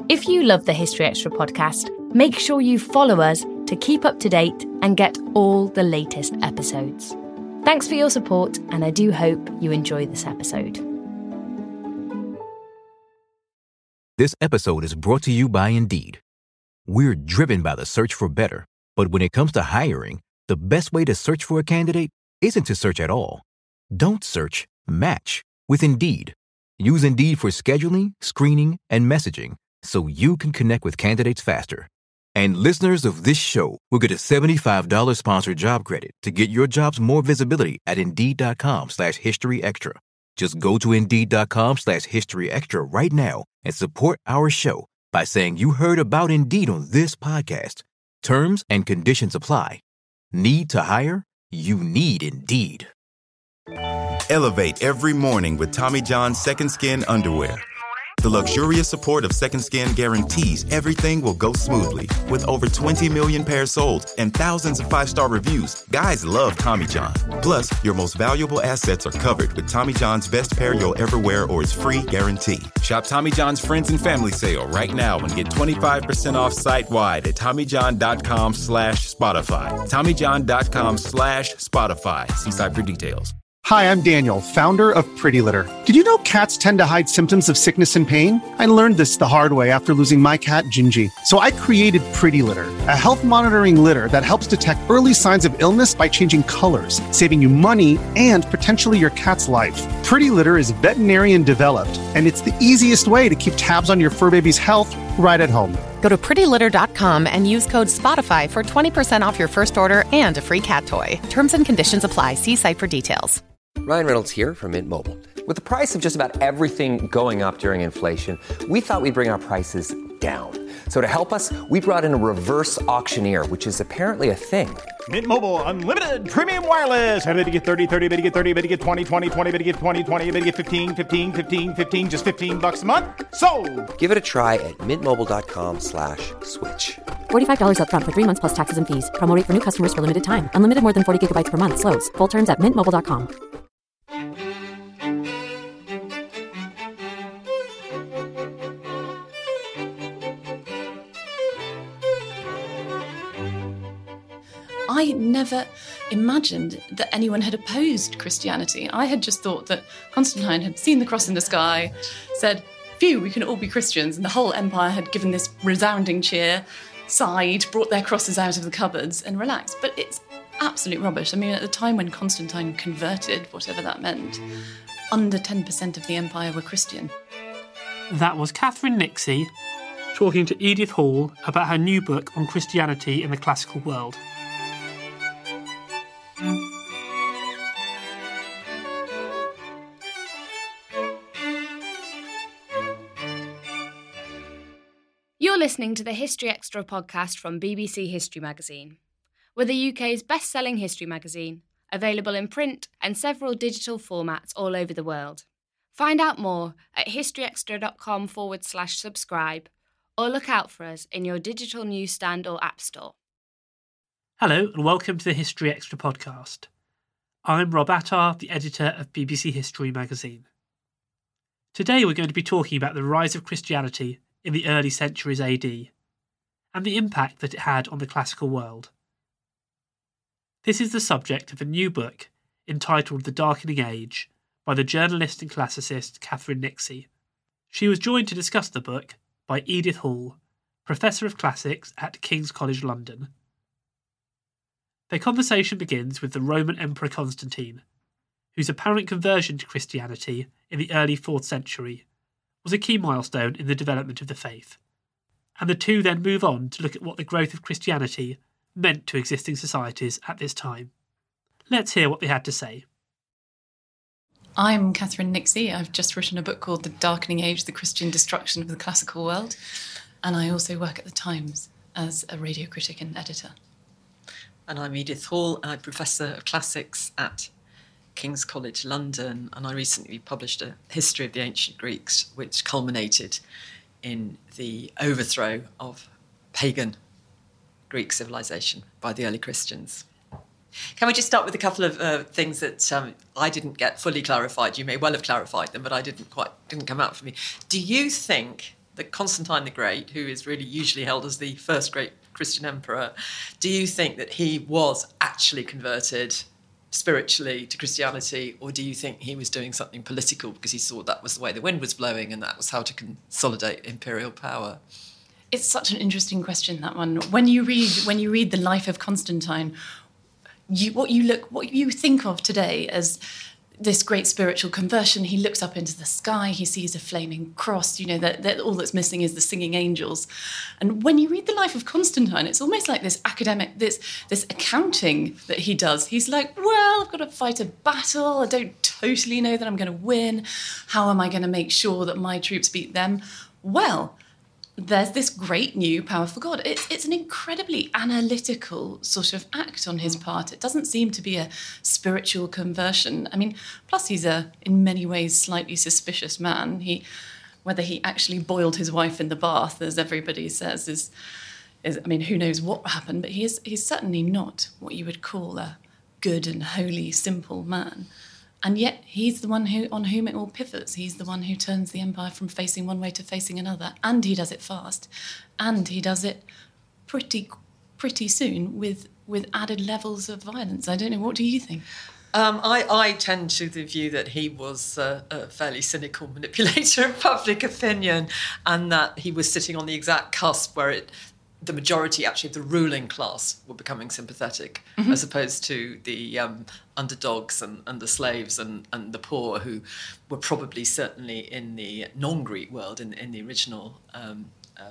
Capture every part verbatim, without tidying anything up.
If you love the History Extra podcast, make sure you follow us to keep up to date and get all the latest episodes. Thanks for your support, and I do hope you enjoy this episode. This episode is brought to you by Indeed. We're driven by the search for better, but when it comes to hiring, the best way to search for a candidate isn't to search at all. Don't search, match with Indeed. Use Indeed for scheduling, screening, and messaging so you can connect with candidates faster. And listeners of this show will get a seventy-five dollars sponsored job credit to get your jobs more visibility at Indeed.com slash History Extra. Just go to Indeed.com slash History Extra right now and support our show by saying you heard about Indeed on this podcast. Terms and conditions apply. Need to hire? You need Indeed. Elevate every morning with Tommy John's Second Skin underwear. The luxurious support of Second Skin guarantees everything will go smoothly. With over twenty million pairs sold and thousands of five-star reviews, guys love Tommy John. Plus, your most valuable assets are covered with Tommy John's best pair you'll ever wear or its free guarantee. Shop Tommy John's Friends and Family Sale right now and get twenty-five percent off site-wide at TommyJohn.com slash Spotify. TommyJohn.com slash Spotify. See site for details. Hi, I'm Daniel, founder of Pretty Litter. Did you know cats tend to hide symptoms of sickness and pain? I learned this the hard way after losing my cat, Gingy. So I created Pretty Litter, a health monitoring litter that helps detect early signs of illness by changing colors, saving you money and potentially your cat's life. Pretty Litter is veterinarian developed, and it's the easiest way to keep tabs on your fur baby's health right at home. Go to pretty litter dot com and use code SPOTIFY for twenty percent off your first order and a free cat toy. Terms and conditions apply. See site for details. Ryan Reynolds here from Mint Mobile. With the price of just about everything going up during inflation, we thought we'd bring our prices down. So to help us, we brought in a reverse auctioneer, which is apparently a thing. Mint Mobile Unlimited Premium Wireless. How to get thirty, thirty, bit to get thirty, bit to get twenty, twenty, twenty, bit to get twenty, twenty, bit to get fifteen, fifteen, fifteen, fifteen, just fifteen bucks a month? Sold! Give it a try at mintmobile.com slash switch. forty-five dollars up front for three months plus taxes and fees. Promo rate for new customers for limited time. Unlimited more than forty gigabytes per month. Slows full terms at mint mobile dot com. I never imagined that anyone had opposed Christianity. I had just thought that Constantine had seen the cross in the sky, said, phew, we can all be Christians, and the whole empire had given this resounding cheer, sighed, brought their crosses out of the cupboards and relaxed. But it's absolute rubbish. I mean, at the time when Constantine converted, whatever that meant, under ten percent of the empire were Christian. That was Catherine Nixie talking to Edith Hall about her new book on Christianity in the classical world. You're listening to the History Extra podcast from B B C History Magazine. We're the U K's best-selling history magazine, available in print and several digital formats all over the world. Find out more at historyextra.com forward slash subscribe, or look out for us in your digital newsstand or app store. Hello and welcome to the History Extra podcast. I'm Rob Attar, the editor of B B C History Magazine. Today we're going to be talking about the rise of Christianity in the early centuries A D, and the impact that it had on the classical world. This is the subject of a new book entitled The Darkening Age by the journalist and classicist Catherine Nixie. She was joined to discuss the book by Edith Hall, Professor of Classics at King's College London. Their conversation begins with the Roman Emperor Constantine, whose apparent conversion to Christianity in the early fourth century was a key milestone in the development of the faith, and the two then move on to look at what the growth of Christianity meant to existing societies at this time. Let's hear what they had to say. I'm Catherine Nixie. I've just written a book called The Darkening Age, The Christian Destruction of the Classical World, and I also work at The Times as a radio critic and editor. And I'm Edith Hall. I'm Professor of Classics at King's College London, and I recently published a history of the ancient Greeks, which culminated in the overthrow of pagan Greek civilization by the early Christians. Can we just start with a couple of uh, things that um, I didn't get fully clarified? You may well have clarified them, but I didn't quite didn't come out for me. Do you think that Constantine the Great, who is really usually held as the first great Christian emperor, do you think that he was actually converted spiritually to Christianity, or do you think he was doing something political because he saw that was the way the wind was blowing and that was how to consolidate imperial power? It's such an interesting question, that one. When you read when you read the life of Constantine, you, what you look what you think of today as this great spiritual conversion. He looks up into the sky, he sees a flaming cross, you know, that, that all that's missing is the singing angels. And when you read the life of Constantine, it's almost like this academic, this this accounting that he does. He's like, well, I've got to fight a battle, I don't totally know that I'm going to win. How am I going to make sure that my troops beat them? Well, there's this great new powerful God. It's, it's an incredibly analytical sort of act on his part. It doesn't seem to be a spiritual conversion. I mean, plus he's a, in many ways, slightly suspicious man. He, whether he actually boiled his wife in the bath, as everybody says, is, is I mean, who knows what happened, but he is, he's certainly not what you would call a good and holy, simple man. And yet he's the one who on whom it all pivots. He's the one who turns the empire from facing one way to facing another. And he does it fast. And he does it pretty pretty soon with, with added levels of violence. I don't know, what do you think? Um, I, I tend to the view that he was uh, a fairly cynical manipulator of public opinion, and that he was sitting on the exact cusp where it the majority, actually, of the ruling class were becoming sympathetic, mm-hmm. as opposed to the um, underdogs and, and the slaves and, and the poor, who were probably certainly in the non-Greek world, in, in the original um, uh,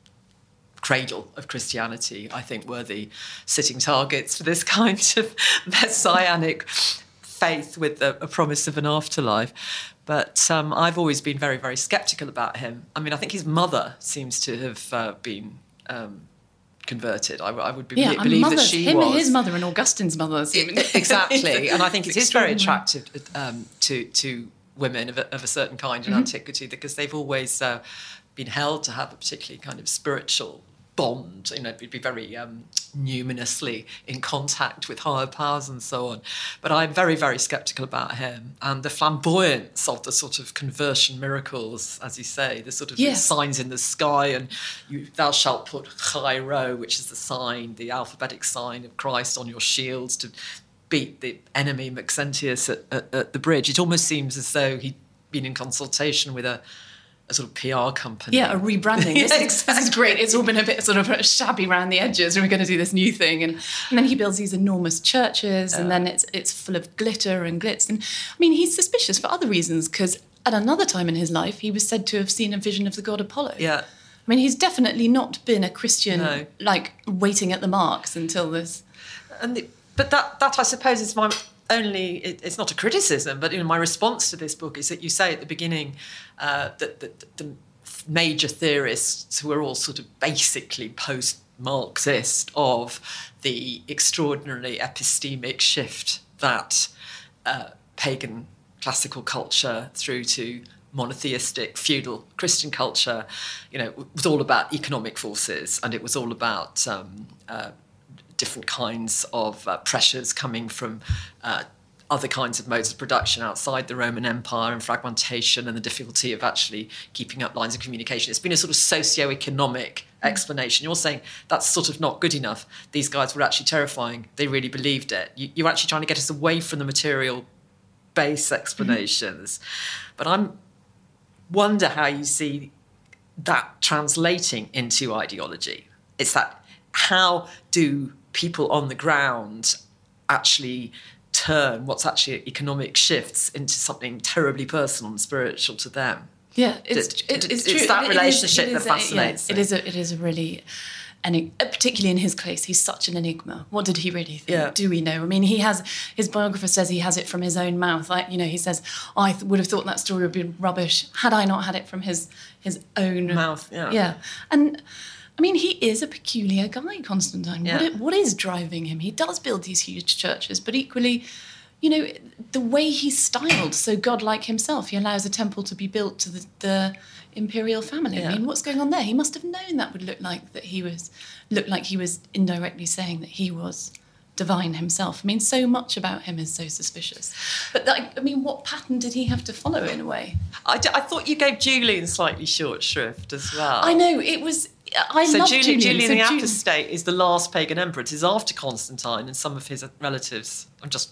cradle of Christianity, I think were the sitting targets for this kind of messianic faith with a, a promise of an afterlife. But um, I've always been very, very sceptical about him. I mean, I think his mother seems to have uh, been... Um, converted. I, I would be, yeah, believe that she him, was. His mother and Augustine's mother. It, exactly. And I think it is very attractive um, to, to women of a, of a certain kind in mm-hmm. antiquity, because they've always uh, been held to have a particularly kind of spiritual bond, you know, be very um, numinously in contact with higher powers and so on. But I'm very, very sceptical about him, and the flamboyance of the sort of conversion miracles, as you say, the sort of yes. signs in the sky, and you, thou shalt put Chi Rho, which is the sign, the alphabetic sign of Christ, on your shields to beat the enemy Maxentius at, at, at the bridge. It almost seems as though he'd been in consultation with a a sort of P R company. Yeah, a rebranding. This, yeah, is, exactly. this is great. It's all been a bit sort of shabby around the edges, and we're going to do this new thing. And, and then he builds these enormous churches, and uh, then it's it's full of glitter and glitz. And I mean, he's suspicious for other reasons, because at another time in his life, he was said to have seen a vision of the god Apollo. Yeah. I mean, he's definitely not been a Christian, no. like, waiting at the marks until this. And the, But that, that, I suppose, is my... Only it, it's not a criticism, but you know, my response to this book is that you say at the beginning uh, that, that the major theorists, who are all sort of basically post-Marxist, of the extraordinarily epistemic shift that uh, pagan classical culture through to monotheistic feudal Christian culture, you know, was all about economic forces, and it was all about um, uh, different kinds of uh, pressures coming from uh, other kinds of modes of production outside the Roman Empire, and fragmentation and the difficulty of actually keeping up lines of communication. It's been a sort of socio-economic explanation. You're saying that's sort of not good enough. These guys were actually terrifying. They really believed it. You, you're actually trying to get us away from the material base explanations. Mm-hmm. But I wonder how you see that translating into ideology. It's that, how do people on the ground actually turn what's actually economic shifts into something terribly personal and spiritual to them? Yeah, it's, it, it's, it's true. It's that it relationship is, that fascinates a, yeah, me. It is a, it is a really, and particularly in his case, he's such an enigma. What did he really think? Yeah. Do we know? I mean, he has, his biographer says he has it from his own mouth. Like, you know, he says, oh, I th- would have thought that story would be rubbish had I not had it from his his own mouth. Yeah, yeah, and. I mean, he is a peculiar guy, Constantine. Yeah. What, what is driving him? He does build these huge churches, but equally, you know, the way he's styled, so godlike himself, he allows a temple to be built to the, the imperial family. Yeah. I mean, what's going on there? He must have known that would look like that he was, look like he was indirectly saying that he was divine himself. I mean, so much about him is so suspicious. But, like, I mean, what pattern did he have to follow in a way? I, d- I thought you gave Julian slightly short shrift as well. I know, it was... I so love Julian, Julian. Julian so the Ju- Apostate is the last pagan emperor. It is after Constantine and some of his relatives. I'm just...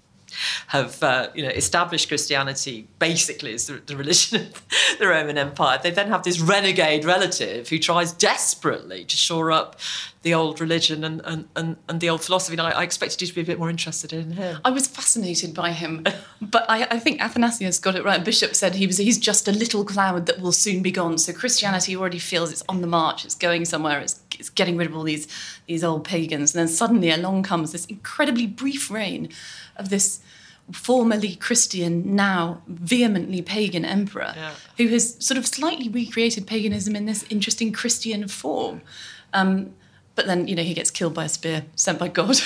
have uh, you know established Christianity basically as the, the religion of the Roman Empire. They then have this renegade relative who tries desperately to shore up the old religion and and, and, and the old philosophy. And I, I expected you to be a bit more interested in him. I was fascinated by him, but I, I think Athanasius got it right. Bishop said he was he's just a little cloud that will soon be gone. So Christianity already feels it's on the march, it's going somewhere, it's, it's getting rid of all these these old pagans. And then suddenly along comes this incredibly brief reign of this formerly Christian, now vehemently pagan emperor, yeah. who has sort of slightly recreated paganism in this interesting Christian form. Um, but then, you know, he gets killed by a spear sent by God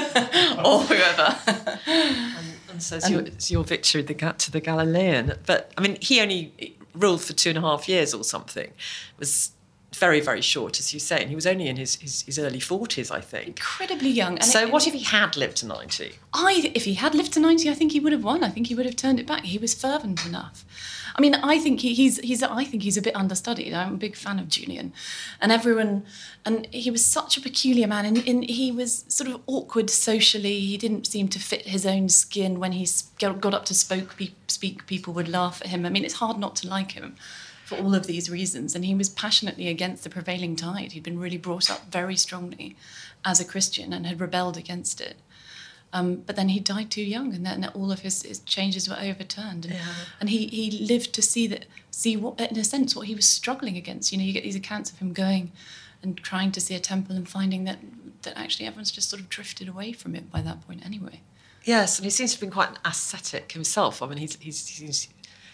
or whoever. and, and so it's, your, it's your victory the, to the Galilean. But, I mean, he only ruled for two and a half years or something. It was very, very short, as you say, and he was only in his, his, his early forties, I think. Incredibly young. And so it, what if he had lived to ninety? I, if he had lived to ninety, I think he would have won. I think he would have turned it back. He was fervent enough. I mean, I think he, he's, he's, I think he's a bit understudied. I'm a big fan of Julian. And everyone, and he was such a peculiar man, and, and he was sort of awkward socially. He didn't seem to fit his own skin. When he got up to spoke, speak, people would laugh at him. I mean, it's hard not to like him for all of these reasons. And he was passionately against the prevailing tide. He'd been really brought up very strongly as a Christian and had rebelled against it. Um, but then he died too young, and then all of his, his changes were overturned. And, yeah. and he, he lived to see that, see what, in a sense, what he was struggling against. You know, you get these accounts of him going and trying to see a temple and finding that, that actually everyone's just sort of drifted away from it by that point anyway. Yes, and he seems to have been quite an ascetic himself. I mean, he's, he's, he's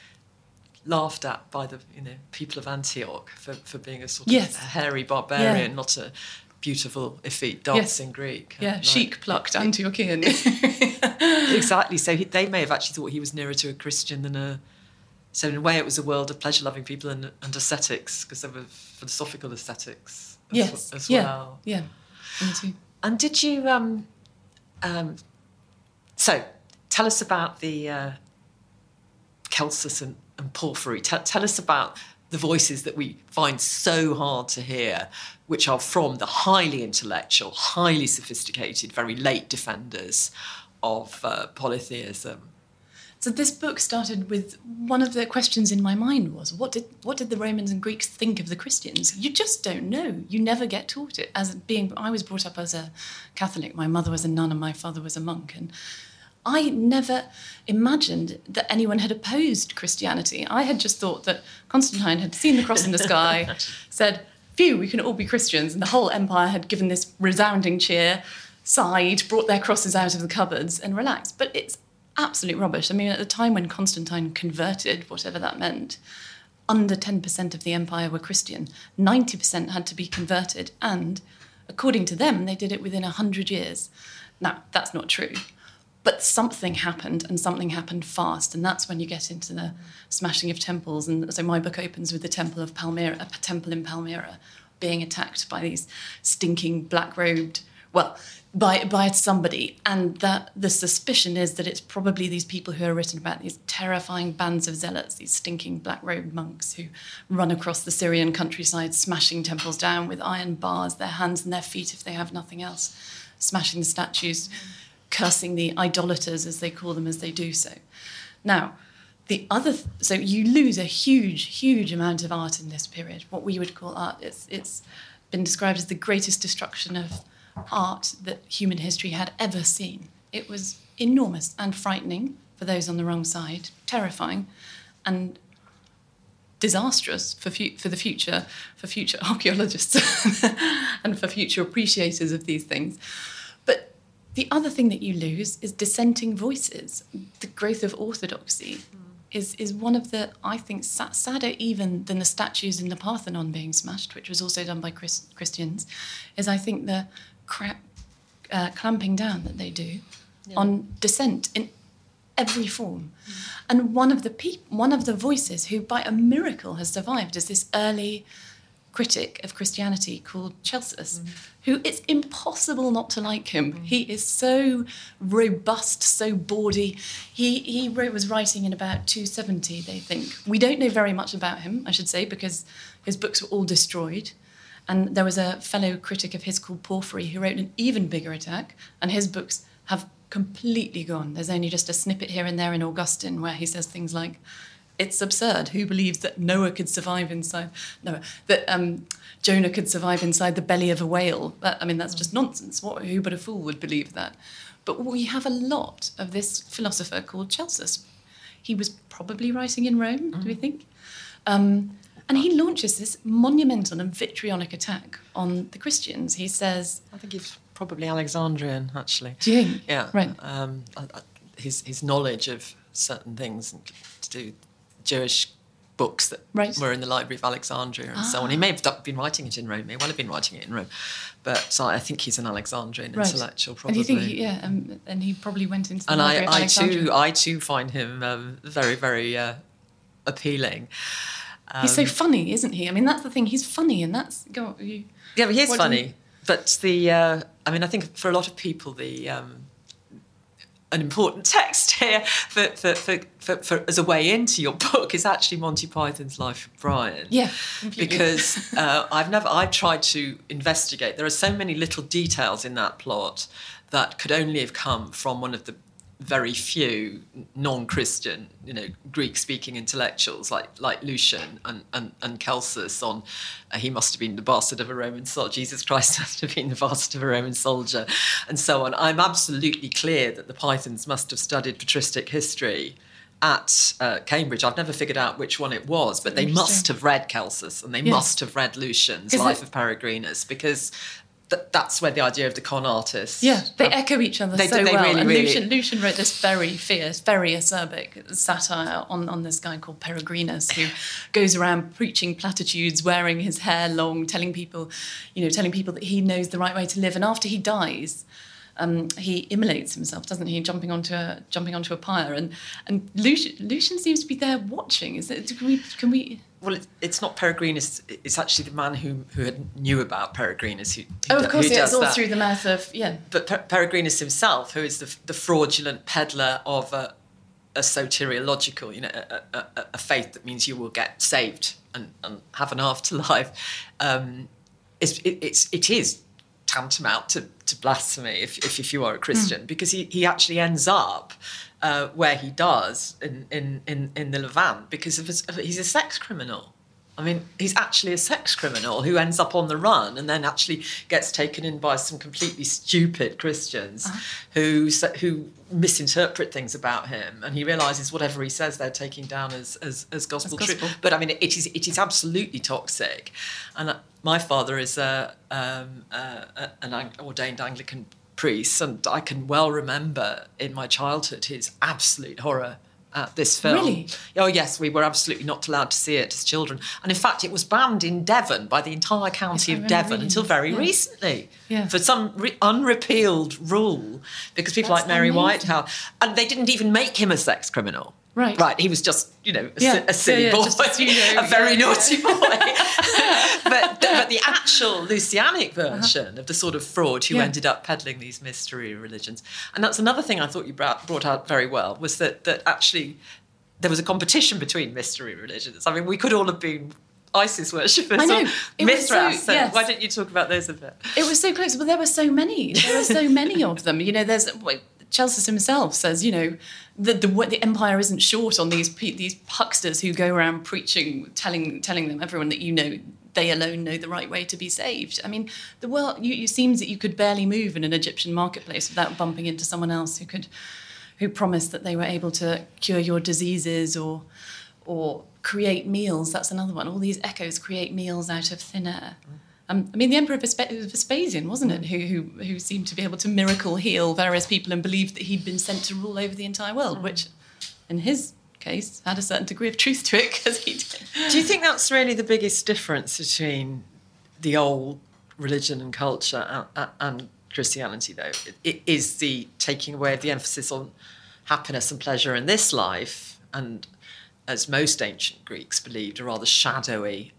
laughed at by the you know people of Antioch for, for being a sort yes. of a hairy barbarian, yeah. not a beautiful, effete dancing yes. Greek. Yeah, like, chic-plucked Antiochian. Exactly. So he, they may have actually thought he was nearer to a Christian than a... So in a way it was a world of pleasure-loving people and, and ascetics, because they were philosophical ascetics as, yes. as yeah. well. Yeah, me too. And did you... Um, um, so, tell us about the uh, Celsus and, and Porphyry. T- tell us about the voices that we find so hard to hear, which are from the highly intellectual, highly sophisticated, very late defenders of uh, polytheism. So this book started with one of the questions in my mind was, what did what did the Romans and Greeks think of the Christians? You just don't know. You never get taught it. As being, I was brought up as a Catholic. My mother was a nun and my father was a monk, and I never imagined that anyone had opposed Christianity. I had just thought that Constantine had seen the cross in the sky, said, phew, we can all be Christians, and the whole empire had given this resounding cheer, sighed, brought their crosses out of the cupboards and relaxed. But it's absolute rubbish. I mean, at the time when Constantine converted, whatever that meant, under ten percent of the empire were Christian. ninety percent had to be converted, and according to them, they did it within one hundred years. Now, that's not true. But something happened, and something happened fast, and that's when you get into the smashing of temples. And so my book opens with the temple of Palmyra, a temple in Palmyra, being attacked by these stinking black-robed, well, by by somebody. And that the suspicion is that it's probably these people who are written about, these terrifying bands of zealots, these stinking black-robed monks who run across the Syrian countryside, smashing temples down with iron bars, their hands and their feet if they have nothing else, smashing the statues, cursing the idolaters, as they call them, as they do so. Now, the other... Th- so you lose a huge, huge amount of art in this period, what we would call art. It's, it's been described as the greatest destruction of art that human history had ever seen. It was enormous and frightening for those on the wrong side, terrifying, and disastrous for fu- for the future, for future archaeologists and for future appreciators of these things. But the other thing that you lose is dissenting voices. The growth of orthodoxy mm. is, is one of the, I think, sadder even than the statues in the Parthenon being smashed, which was also done by Chris, Christians, is I think the cra- uh, clamping down that they do yeah. on dissent in every form. Mm. And one of the peop- one of the voices who, by a miracle, has survived is this early critic of Christianity called Celsus, mm. who it's impossible not to like him. Mm. He is so robust, so bawdy. He he wrote, was writing in about two seventy, they think. We don't know very much about him, I should say, because his books were all destroyed. And there was a fellow critic of his called Porphyry who wrote an even bigger attack, and his books have completely gone. There's only just a snippet here and there in Augustine where he says things like, it's absurd. Who believes that Noah could survive inside... Noah, that um, Jonah could survive inside the belly of a whale? That, I mean, that's just nonsense. What, who but a fool would believe that? But we have a lot of this philosopher called Celsus. He was probably writing in Rome, mm. do we think? Um, and he launches this monumental and vitriolic attack on the Christians. He says... I think he's probably Alexandrian, actually. Do you think? Yeah. Right. Um, his, his knowledge of certain things to do... Jewish books that right. were in the Library of Alexandria and ah. so on. He may have been writing it in Rome, may well have been writing it in Rome, but so I think he's an Alexandrian right. intellectual, probably. And you think, he, yeah, um, and he probably went into the and Library I, of I Alexandria. too, I too find him um, very, very uh, appealing. Um, he's so funny, isn't he? I mean, that's the thing. He's funny, and that's go. You, yeah, but he is funny. You... But the, uh, I mean, I think for a lot of people, the. Um, An important text here for, for, for, for, for as a way into your book is actually Monty Python's Life of Brian. Yeah, completely. Because uh, I've never I've tried to investigate. There are so many little details in that plot that could only have come from one of the very few non-Christian, you know, Greek-speaking intellectuals like like Lucian and, and, and Celsus on uh, he must have been the bastard of a Roman soldier, Jesus Christ must have been the bastard of a Roman soldier, and so on. I'm absolutely clear that the Pythons must have studied patristic history at uh, Cambridge. I've never figured out which one it was, but they must have read Celsus and they yeah. must have read Lucian's Life it... of Peregrinus, because Th- that's where the idea of the con artist... Yeah, they um, echo each other they, so they well. Really, and really... Lucian, Lucian wrote this very fierce, very acerbic satire on, on this guy called Peregrinus, who goes around preaching platitudes, wearing his hair long, telling people, you know, telling people that he knows the right way to live. And after he dies, um, he immolates himself, doesn't he? Jumping onto a jumping onto a pyre, and and Lucian, Lucian seems to be there watching. Is it? Can we? Can we Well, it's not Peregrinus. It's actually the man who who knew about Peregrinus. Who, who oh, of course, who yeah, does it's all that. through the mouth of yeah. But per- Peregrinus himself, who is the, the fraudulent peddler of a, a soteriological, you know, a, a, a faith that means you will get saved and, and have an afterlife, um, is it, it's it is tantamount to, to blasphemy if, if if you are a Christian, mm. because he, he actually ends up. Uh, where he does in, in, in, in the Levant because of his, of, he's a sex criminal. I mean, he's actually a sex criminal who ends up on the run and then actually gets taken in by some completely stupid Christians uh-huh. who who misinterpret things about him, and he realises whatever he says they're taking down as as, as gospel, as gospel truth. But I mean, it is it is absolutely toxic. And uh, my father is a, um, uh, an ordained Anglican priest, and I can well remember in my childhood his absolute horror at this film. Really? Oh yes, we were absolutely not allowed to see it as children, and in fact it was banned in Devon by the entire county of Devon until very yeah. recently yeah. for some re- unrepealed rule, because people That's like Mary amazing. Whitehouse, and they didn't even make him a sex criminal. Right. Right, he was just, you know, a, yeah. si- a silly yeah, yeah, boy, just, you know, a very yeah, naughty yeah. boy. but, but the actual Lucianic version uh-huh. of the sort of fraud who yeah. ended up peddling these mystery religions. And that's another thing I thought you brought, brought out very well, was that, that actually there was a competition between mystery religions. I mean, we could all have been ISIS worshippers I know. or It was Mithras. so- So yes. why don't you talk about those a bit? It was so close, but there were so many. There were so many of them. You know, there's well, Celsus himself says, you know, the the, the empire isn't short on these pe- these hucksters who go around preaching, telling telling them everyone that you know they alone know the right way to be saved. I mean, the world. You, you seems that you could barely move in an Egyptian marketplace without bumping into someone else who could, who promised that they were able to cure your diseases or, or create meals. That's another one. All these echoes create meals out of thin air. Um, I mean, the Emperor Vespa- Vespasian, wasn't it, who, who who seemed to be able to miracle heal various people and believed that he'd been sent to rule over the entire world, which, in his case, had a certain degree of truth to it, because he did. Do you think that's really the biggest difference between the old religion and culture and, and Christianity, though? It is the taking away of the emphasis on happiness and pleasure in this life, and, as most ancient Greeks believed, a rather shadowy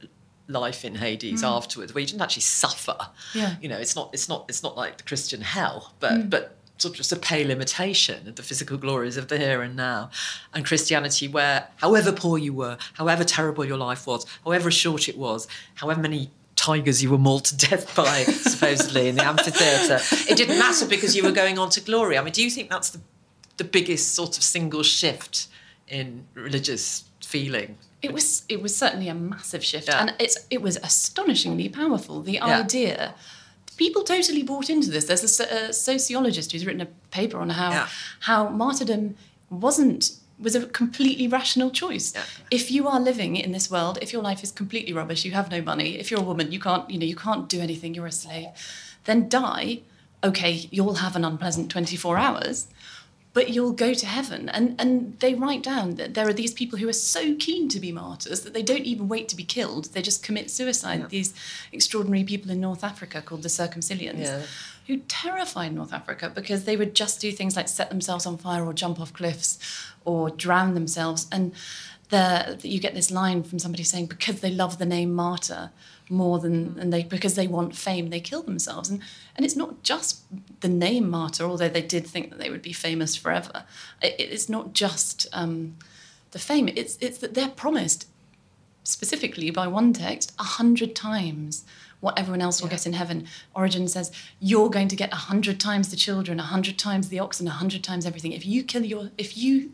life in Hades mm. afterwards, where you didn't actually suffer. Yeah. You know, it's not it's not it's not like the Christian hell, but Mm. but sort of just a pale imitation of the physical glories of the here and now. And Christianity, where however poor you were, however terrible your life was, however short it was, however many tigers you were mauled to death by, supposedly, in the amphitheatre, it didn't matter because you were going on to glory. I mean, do you think that's the, the biggest sort of single shift in religious feeling? It was it was certainly a massive shift, Yeah. and it's it was astonishingly powerful. The Yeah. idea, people totally bought into this. There's a, so- a sociologist who's written a paper on how Yeah. how martyrdom wasn't was a completely rational choice. Yeah. If you are living in this world, if your life is completely rubbish, you have no money. If you're a woman, you can't you know you can't do anything. You're a slave. Then die. Okay, you'll have an unpleasant twenty-four hours. But you'll go to heaven. And, and they write down that there are these people who are so keen to be martyrs that they don't even wait to be killed. They just commit suicide. Yeah. These extraordinary people in North Africa called the Circumcillions, Yeah. who terrified North Africa because they would just do things like set themselves on fire or jump off cliffs or drown themselves. And the, you get this line from somebody saying, because they love the name martyr more than and they because they want fame, they kill themselves. And and it's not just the name martyr, although they did think that they would be famous forever. It, it's not just um, the fame. It's it's that they're promised specifically by one text a hundred times what everyone else will Yeah. get in heaven. Origen says you're going to get a hundred times the children, a hundred times the oxen, a hundred times everything. If you kill your if you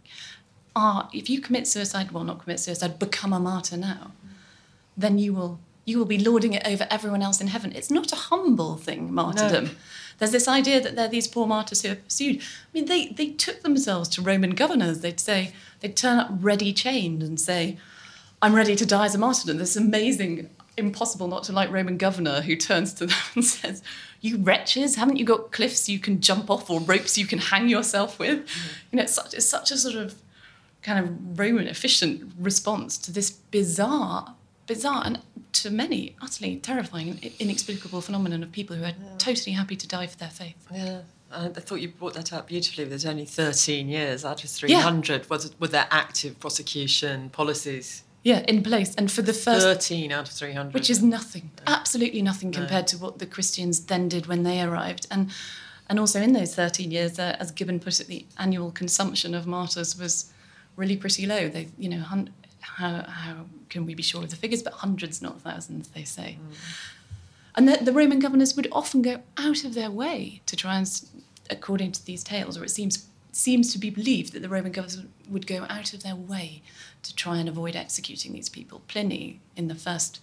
are if you commit suicide, well not commit suicide, become a martyr now, then you will you will be lording it over everyone else in heaven. It's not a humble thing, martyrdom. No. There's this idea that they're these poor martyrs who are pursued. I mean, they, they took themselves to Roman governors. They'd say, they'd turn up ready chained and say, I'm ready to die as a martyr. And this amazing, impossible not to like Roman governor who turns to them and says, you wretches, haven't you got cliffs you can jump off or ropes you can hang yourself with? Mm. You know, it's such, it's such a sort of kind of Roman efficient response to this bizarre, bizarre and to many utterly terrifying, inexplicable phenomenon of people who are yeah. totally happy to die for their faith. Yeah, I thought you brought that out beautifully. There's only thirteen years out of three hundred yeah. was with their active prosecution policies. Yeah, in place. And for the first... thirteen out of three hundred. Which is nothing, no. absolutely nothing compared no. to what the Christians then did when they arrived. And and also in those thirteen years, uh, as Gibbon put it, the annual consumption of martyrs was really pretty low. They, you know, hun- how how can we be sure of the figures? But hundreds, not thousands, they say. Mm. And the, the Roman governors would often go out of their way to try and, according to these tales, or it seems seems to be believed that the Roman governors would go out of their way to try and avoid executing these people. Pliny, in the first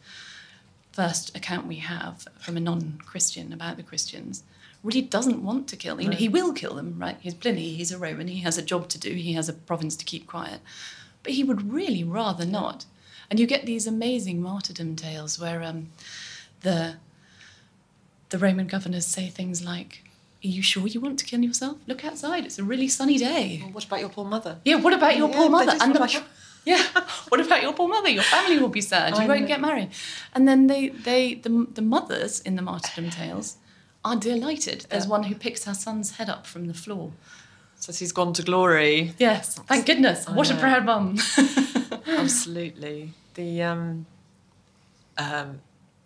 first account we have from a non-Christian about the Christians, really doesn't want to kill them. You know, he will kill them, right? He's Pliny, he's a Roman, he has a job to do, he has a province to keep quiet. But he would really rather not. And you get these amazing martyrdom tales where um, the the Roman governors say things like, are you sure you want to kill yourself? Look outside, it's a really sunny day. Well, what about your poor mother? Yeah, what about your yeah, poor mother? And the, about your... yeah, what about your poor mother? Your family will be sad, you I won't know. get married. And then they, they the, the mothers in the martyrdom tales are delighted. There's yeah. one who picks her son's head up from the floor. Says he's gone to glory. Yes, thank goodness. I what know. a proud mum. Absolutely. The um, um,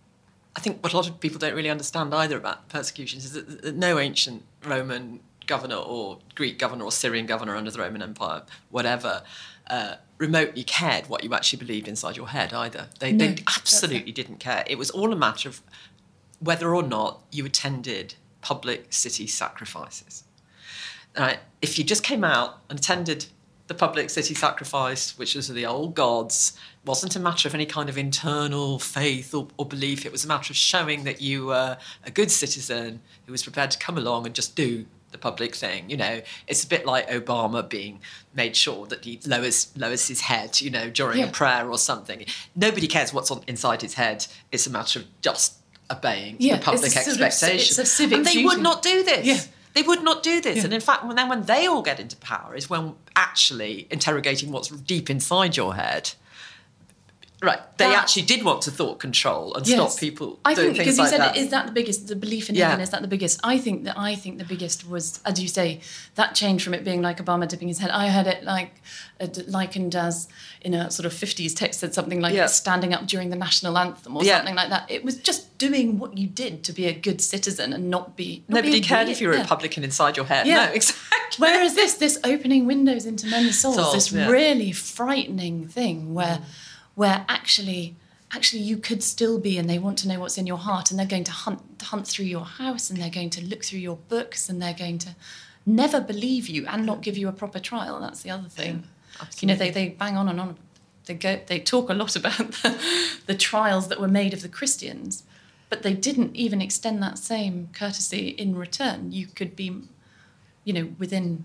I think what a lot of people don't really understand either about persecutions is that, that no ancient Roman governor or Greek governor or Syrian governor under the Roman Empire, whatever, uh, remotely cared what you actually believed inside your head either. They, no, they absolutely didn't care. It was all a matter of whether or not you attended public city sacrifices. Uh, if you just came out and attended the public city sacrifice, which was of the old gods, wasn't a matter of any kind of internal faith or, or belief. It was a matter of showing that you were a good citizen who was prepared to come along and just do the public thing. You know, it's a bit like Obama being made sure that he lowers lowers his head, you know, during yeah. a prayer or something. Nobody cares what's on inside his head. It's a matter of just obeying yeah, the public it's expectation. Sort of, it's a civic and they duty. would not do this. Yeah. They would not do this. Yeah. And in fact, when, then when they all get into power is when actually interrogating what's deep inside your head Right, they That- actually did want to thought control and Yes. stop people I doing think things because you like said, that. is that the biggest? The belief in Yeah. heaven, is that the biggest? I think that I think the biggest was, as you say, that change from it being like Obama dipping his head. I heard it like uh, likened as in a sort of fifties text said something like Yeah. standing up during the national anthem or Yeah. something like that. It was just doing what you did to be a good citizen and not be. Not Nobody being cared weird. if you were a Yeah. Republican inside your head. Yeah. No, exactly. Whereas this, this opening windows into men's souls, Souls, this yeah. really frightening thing where, where actually, actually you could still be, and they want to know what's in your heart, and they're going to hunt, hunt through your house, and they're going to look through your books, and they're going to never believe you and not give you a proper trial. That's the other thing. Yeah, you know, they, they bang on and on. They go, they talk a lot about the, the trials that were made of the Christians, but they didn't even extend that same courtesy in return. You could be, you know, within,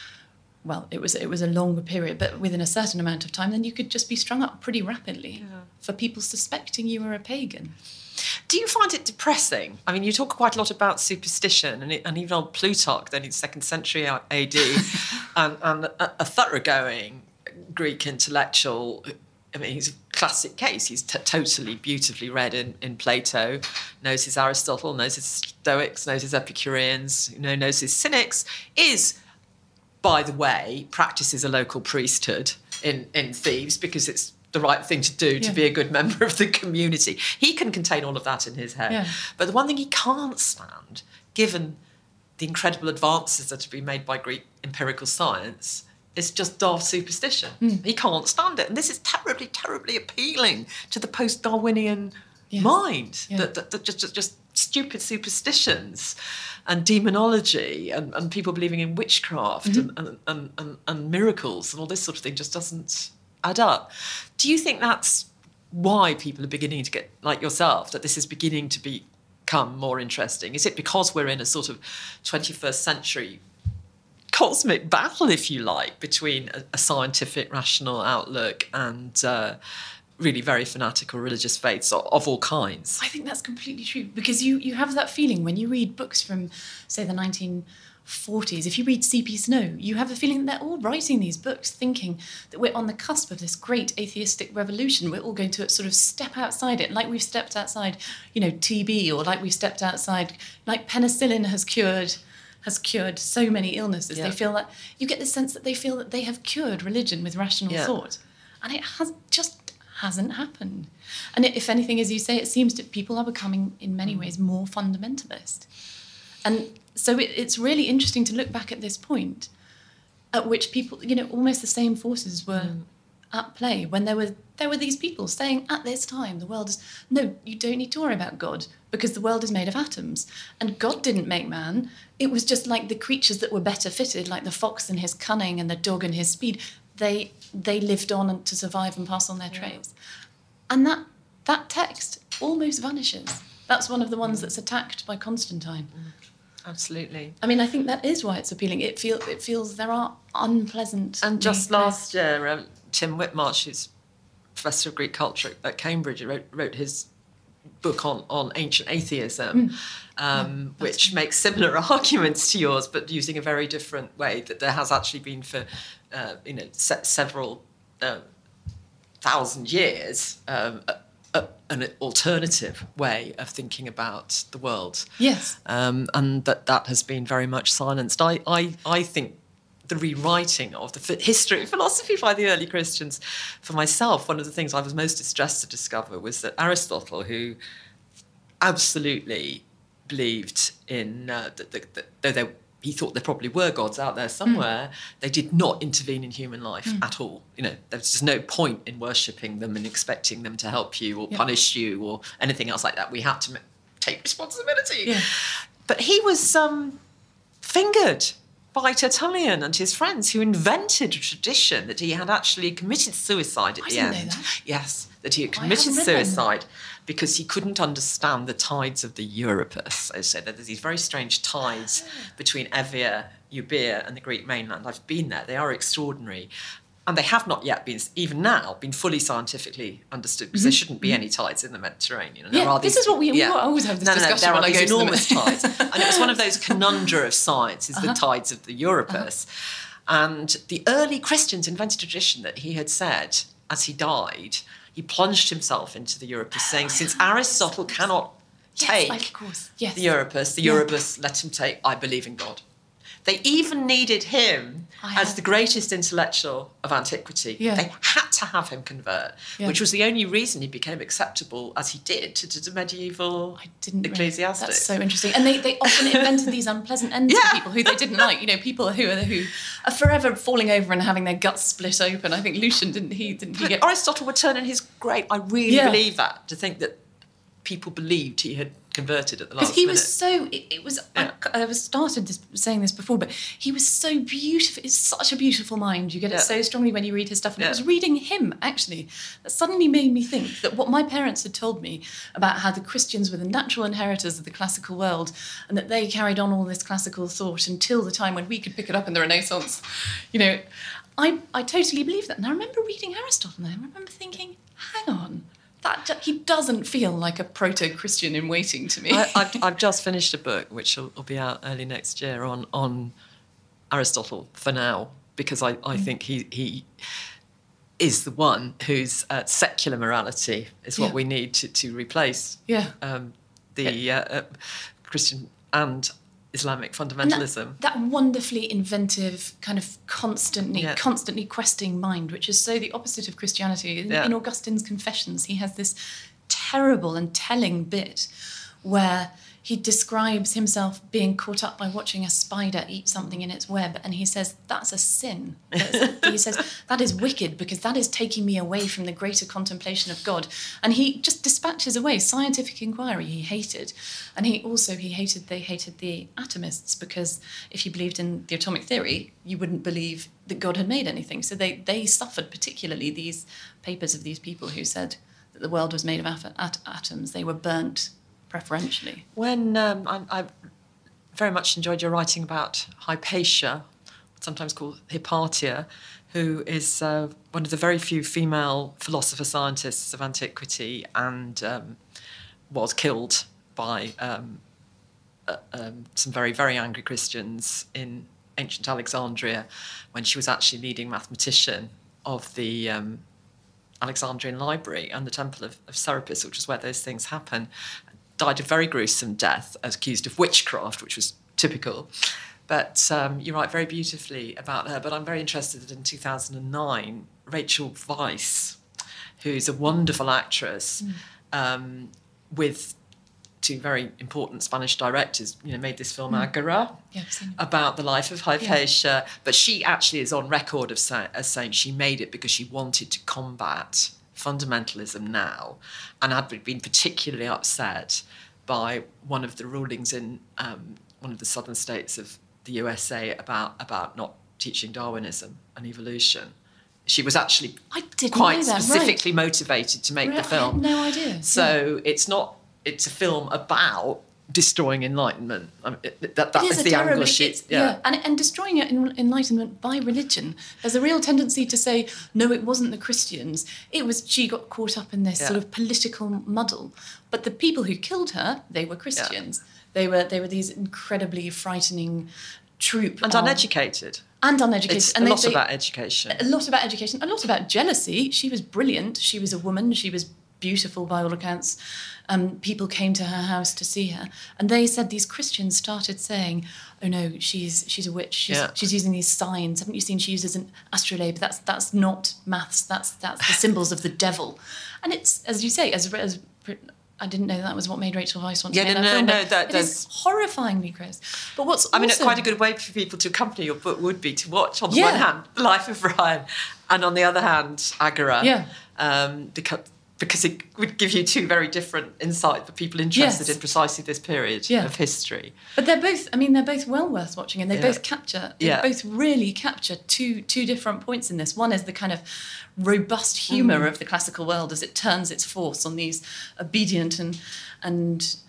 well, it was it was a longer period, but within a certain amount of time, then you could just be strung up pretty rapidly Yeah. for people suspecting you were a pagan. Do you find it depressing? I mean, you talk quite a lot about superstition, and, it, and even old Plutarch, then in second century A D, and, and a, a thoroughgoing Greek intellectual. I mean, he's a classic case. He's t- totally beautifully read in, in Plato, knows his Aristotle, knows his Stoics, knows his Epicureans, you know, knows his Cynics, is, by the way, practices a local priesthood in, in Thebes because it's the right thing to do to Yeah. be a good member of the community. He can contain all of that in his head. Yeah. But the one thing he can't stand, given the incredible advances that have been made by Greek empirical science, is just daft superstition. Mm. He can't stand it. And this is terribly, terribly appealing to the post-Darwinian Yes. mind, Yeah. that, that, that just, just, just stupid superstitions and demonology and, and people believing in witchcraft Mm-hmm. and, and, and, and, and miracles and all this sort of thing just doesn't add up. Do you think that's why people are beginning to get, like yourself, that this is beginning to become more interesting? Is it because we're in a sort of twenty-first century cosmic battle, if you like, between a, a scientific, rational outlook and uh, really very fanatical religious faiths of, of all kinds? I think that's completely true, because you, you have that feeling when you read books from, say, the nineteen forties. If you read C P Snow, you have the feeling that they're all writing these books thinking that we're on the cusp of this great atheistic revolution. We're all going to sort of step outside it, like we've stepped outside, you know, T B, or like we've stepped outside, like penicillin has cured has cured so many illnesses. Yeah. They feel that, you get the sense that they feel that they have cured religion with rational Yeah. thought. And it has just hasn't happened. And it, if anything, as you say, it seems that people are becoming, in many ways, more fundamentalist. And so it, it's really interesting to look back at this point at which people, you know, almost the same forces were Mm. at play, when there were there were these people saying at this time the world is, no, you don't need to worry about God because the world is made of atoms and God didn't make man. It was just like the creatures that were better fitted, like the fox and his cunning and the dog and his speed. They they lived on and to survive and pass on their traits. And that that text almost vanishes. That's one of the ones that's attacked by Constantine. Absolutely. I mean, I think that is why it's appealing. It feel it feels there are unpleasant. And just last year, um, Tim Whitmarsh, who's Professor of Greek Culture at Cambridge, wrote, wrote his book on, on ancient atheism, Mm. um, which makes similar arguments to yours, but using a very different way, that there has actually been for uh, you know se- several uh, thousand years um, a, a, an alternative way of thinking about the world. Yes. Um, and that that has been very much silenced. I, I, I think the rewriting of the f- history of philosophy by the early Christians, for myself, one of the things I was most distressed to discover was that Aristotle, who absolutely believed in, uh, that, that, that though there, he thought there probably were gods out there somewhere, mm. they did not intervene in human life mm. at all. You know, there's just no point in worshipping them and expecting them to help you or yeah. punish you or anything else like that. We had to m- take responsibility. Yeah. But he was um, fingered by Tertullian and his friends, who invented a tradition that he had actually committed suicide at I the didn't end. know that. Yes, that he had committed suicide because he couldn't understand the tides of the Euripus. I said that there's these very strange tides between Evia, Euboea, and the Greek mainland. I've been there; they are extraordinary. And they have not yet been, even now, been fully scientifically understood, because mm-hmm. there shouldn't be any tides in the Mediterranean. And yeah, there are this these, is what we, yeah. we always have this no, no, discussion no, when I go these to enormous the tides. And it was one of those conundra of science, is uh-huh. the tides of the Euripus. Uh-huh. And the early Christians invented a tradition that he had said, as he died, he plunged himself into the Euripus, saying, since Aristotle cannot yes, take like, of course. Yes. the Euripus, the Yeah. Euripus let him take I believe in God. They even needed him I as have- the greatest intellectual of antiquity. Yeah. They had to have him convert, Yeah. which was the only reason he became acceptable, as he did, to, to the medieval I didn't really- ecclesiastics. That's so interesting. And they, they often invented these unpleasant ends Yeah. for people who they didn't like. You know, people who are who are forever falling over and having their guts split open. I think Lucian didn't he didn't he But get Aristotle would turn in his grave. I really Yeah. believe that, to think that people believed he had converted at the because last he minute. was so it, it was Yeah. I, I was started this, saying this before, but he was so beautiful. It's such a beautiful mind. You get it Yeah. so strongly when you read his stuff. And Yeah. it was reading him actually that suddenly made me think that what my parents had told me about how the Christians were the natural inheritors of the classical world, and that they carried on all this classical thought until the time when we could pick it up in the Renaissance. You know, I I totally believe that. And I remember reading Aristotle, and I remember thinking, hang on. That, he doesn't feel like a proto-Christian in waiting to me. I, I've, I've just finished a book which will, will be out early next year on on Aristotle for now, because I, I think he he is the one whose uh, secular morality is what Yeah. we need to, to replace Yeah. um, the uh, uh, Christian and Islamic And fundamentalism. That, that wonderfully inventive, kind of constantly, Yeah. constantly questing mind, which is so the opposite of Christianity. In, Yeah. in Augustine's Confessions, he has this terrible and telling bit where he describes himself being caught up by watching a spider eat something in its web, and he says, that's a sin. That's- he says, that is wicked, because that is taking me away from the greater contemplation of God. And he just dispatches away scientific inquiry he hated. And he also, he hated, they hated the atomists, because if you believed in the atomic theory, you wouldn't believe that God had made anything. So they, they suffered, particularly these papers of these people who said that the world was made of at- at- atoms. They were burnt preferentially. When um, I, I very much enjoyed your writing about Hypatia, sometimes called Hypatia, who is uh, one of the very few female philosopher scientists of antiquity, and um, was killed by um, uh, um, some very, very angry Christians in ancient Alexandria when she was actually leading mathematician of the um, Alexandrian Library and the Temple of, of Serapis, which is where those things happen. Died a very gruesome death, accused of witchcraft, which was typical. But um, you write very beautifully about her. But I'm very interested that in two thousand nine, Rachel Weisz, who's a wonderful actress, mm. um, with two very important Spanish directors, you know, made this film mm. Agora, yeah, about the life of Hypatia. Yeah. But she actually is on record of say, as saying she made it because she wanted to combat fundamentalism now, and had been particularly upset by one of the rulings in um, one of the southern states of the U S A about about not teaching Darwinism and evolution. She was actually I didn't quite know that. specifically right. motivated to make right. the film. I had no idea. So yeah. it's not. It's a film about destroying enlightenment. I mean, it, that, that it is is the terribly, angle she... Yeah, yeah. And, and destroying enlightenment by religion. There's a real tendency to say, no, it wasn't the Christians. It was, she got caught up in this yeah. sort of political muddle. But the people who killed her, they were Christians. Yeah. They were they were these incredibly frightening troop. And of, uneducated. And uneducated. It's and a they, lot they, about education. A lot about education. A lot about jealousy. She was brilliant. She was a woman. She was beautiful by all accounts. Um, people came to her house to see her, and they said these Christians started saying, "Oh no, she's she's a witch. She's, yeah. she's using these signs. Haven't you seen she uses an astrolabe? That's that's not maths. That's that's the symbols of the devil." And it's, as you say, as as I didn't know that was what made Rachel Weisz want to yeah, make no, that no, film. No, but that it does. is horrifyingly gross. But what's I mean, also, quite a good way for people to accompany your book would be to watch, on the yeah. one hand, The Life of Ryan, and on the other hand, Agora. Yeah. Um, because because it would give you two very different insights for people interested yes. in precisely this period yeah. of history. But they're both, I mean, they're both well worth watching, and they yeah. both capture, they yeah. both really capture two two different points in this. One is the kind of robust humour mm. of the classical world as it turns its force on these obedient and and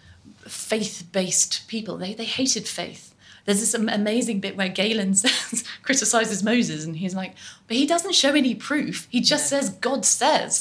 faith-based people. They they hated faith. There's this amazing bit where Galen says, criticises Moses, and he's like, but he doesn't show any proof. He just yeah. says, God says.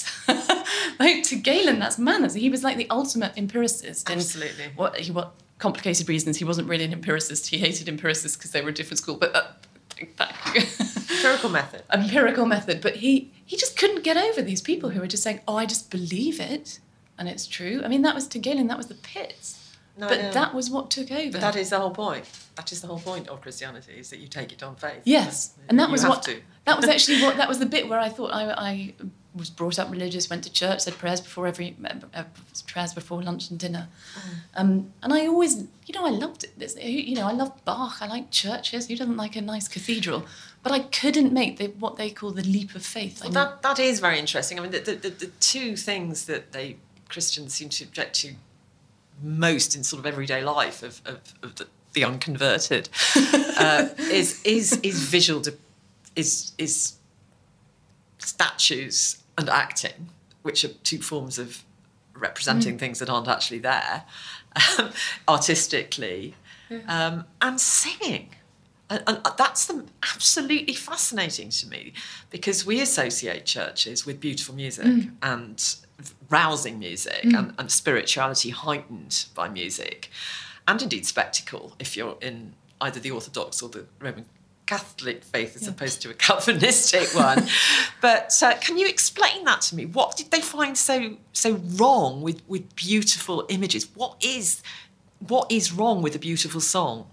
Like, to Galen, that's manners. He was like the ultimate empiricist. Absolutely. And what, he, what complicated reasons, he wasn't really an empiricist. He hated empiricists because they were a different school. But uh, Thank you. Empirical method. Empirical method. But he, he just couldn't get over these people who were just saying, oh, I just believe it, and it's true. I mean, that was to Galen, that was the pits. No, but no. that was what took over. But that is the whole point. That is the whole point of Christianity, is that you take it on faith. Yes, and that you was have what to. that was actually what that was the bit where I thought I, I was brought up religious, went to church, said prayers before every uh, prayers before lunch and dinner, mm. um, and I always, you know, I loved it. This, you know, I loved Bach. I like churches. Who doesn't like a nice cathedral? But I couldn't make the, what they call the leap of faith. Well, that that is very interesting. I mean, the the, the, the two things that they Christians seem to object to most in sort of everyday life of, of, of the, the unconverted uh, is is is visual de- is is statues and acting, which are two forms of representing mm. things that aren't actually there, um, artistically, yeah. um, and singing. And, and that's the, absolutely fascinating to me, because we associate churches with beautiful music mm. and rousing music mm. and, and spirituality heightened by music, and indeed spectacle if you're in either the Orthodox or the Roman Catholic faith as yeah. opposed to a Calvinistic one. But uh, can you explain that to me? What did they find so so wrong with, with beautiful images? What is what is wrong with a beautiful song?